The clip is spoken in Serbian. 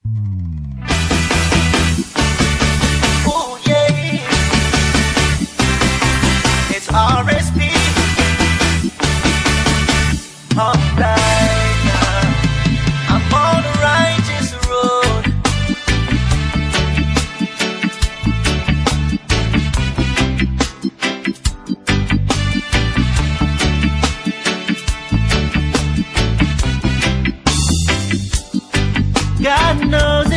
Oh yeah, it's RSP. Alright, I'm on the righteous road. God knows